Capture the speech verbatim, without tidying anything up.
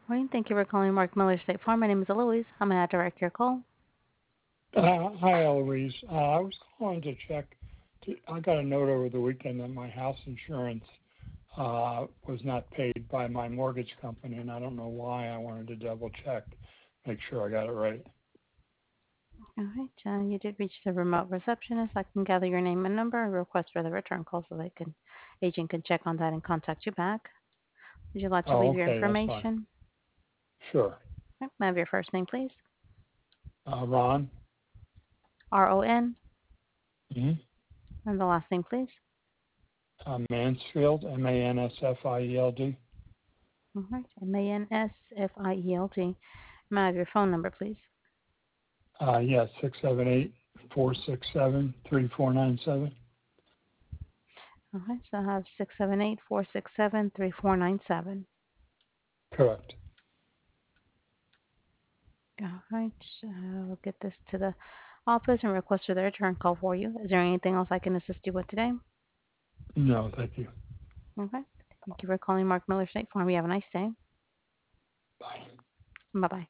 Morning. Thank you for calling Mark Miller State Farm. My name is Eloise. I'm going to direct your call. Uh, hi, Eloise. Uh, I was calling to check. To, I got a note over the weekend that my house insurance uh, was not paid by my mortgage company, and I don't know why. I wanted to double check, make sure I got it right. All right. Uh, you did reach the remote receptionist. I can gather your name and number and request for the return call so they can agent can check on that and contact you back. Would you like to Oh, leave your okay, that's fine. information? Sure. Okay. May I have your first name, please? Uh, Ron. R O N. Mm-hmm. And the last name, please. Uh, Mansfield, M A N S F I E L D. All right. M A N S F I E L D. May I have your phone number, please? Uh, yes, six seven eight four six seven three four nine seven. All right. So I have six seven eight four six seven three four nine seven. Correct. All right. Uh, we'll get this to the office and request for the return call for you. Is there anything else I can assist you with today? No, thank you. Okay. Thank you for calling Mark Miller State Farm. You have a nice day. Bye. Bye bye.